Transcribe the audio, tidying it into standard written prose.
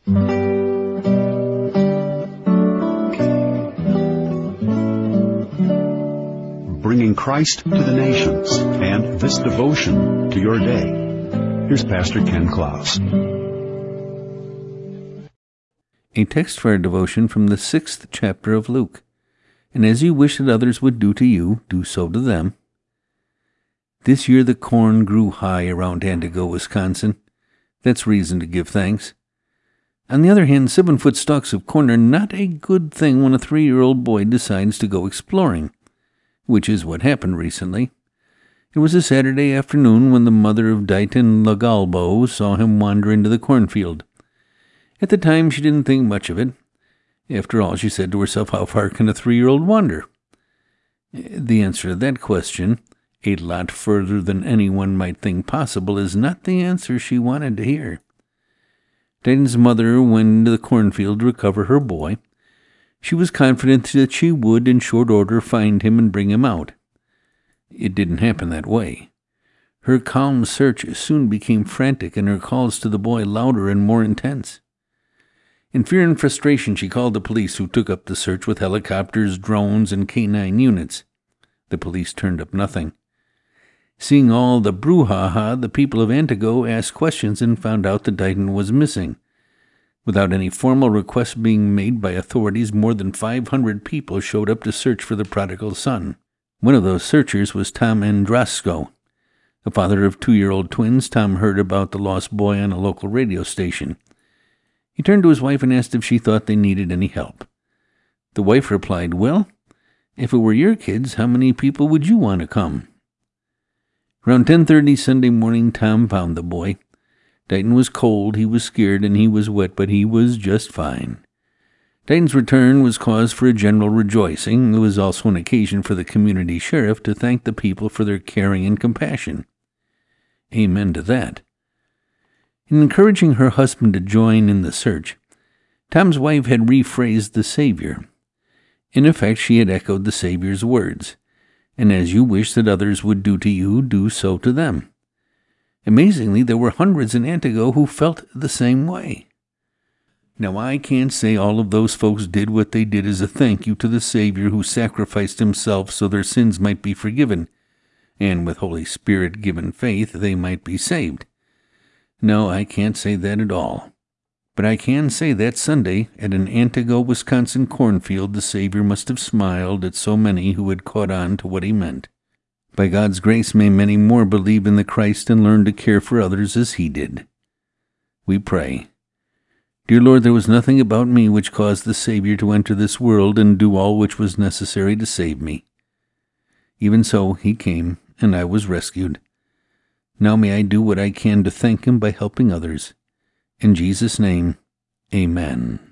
Bringing Christ to the nations and this devotion to your day. Here's Pastor Ken Klaus. A text for our devotion from the 6th chapter of Luke. And as you wish that others would do to you, do so to them. This year the corn grew high around Antigo, Wisconsin. That's reason to give thanks. On the other hand, 7-foot stalks of corn are not a good thing when a 3-year-old boy decides to go exploring, which is what happened recently. It was a Saturday afternoon when the mother of Dighton Lagalbo saw him wander into the cornfield. At the time, she didn't think much of it. After all, she said to herself, how far can a 3-year-old wander? The answer to that question, a lot further than anyone might think possible, is not the answer she wanted to hear. Dighton's mother went into the cornfield to recover her boy. She was confident that she would, in short order, find him and bring him out. It didn't happen that way. Her calm search soon became frantic, and her calls to the boy louder and more intense. In fear and frustration, she called the police, who took up the search with helicopters, drones, and K-9 units. The police turned up nothing. Seeing all the brouhaha, the people of Antigo asked questions and found out that Dighton was missing. Without any formal request being made by authorities, more than 500 people showed up to search for the prodigal son. One of those searchers was Tom Andrasko. The father of 2-year-old twins, Tom heard about the lost boy on a local radio station. He turned to his wife and asked if she thought they needed any help. The wife replied, "Well, if it were your kids, how many people would you want to come?" Around 10:30 Sunday morning, Tom found the boy. Dighton was cold, he was scared, and he was wet, but he was just fine. Dighton's return was cause for a general rejoicing. It was also an occasion for the community sheriff to thank the people for their caring and compassion. Amen to that. In encouraging her husband to join in the search, Tom's wife had rephrased the Savior. In effect, she had echoed the Savior's words, "And as you wish that others would do to you, do so to them." Amazingly, there were hundreds in Antigo who felt the same way. Now, I can't say all of those folks did what they did as a thank you to the Savior who sacrificed himself so their sins might be forgiven, and with Holy Spirit-given faith they might be saved. No, I can't say that at all. But I can say that Sunday, at an Antigo, Wisconsin cornfield, the Savior must have smiled at so many who had caught on to what he meant. By God's grace, may many more believe in the Christ and learn to care for others as he did. We pray. Dear Lord, there was nothing about me which caused the Savior to enter this world and do all which was necessary to save me. Even so, he came, and I was rescued. Now may I do what I can to thank him by helping others. In Jesus' name, amen.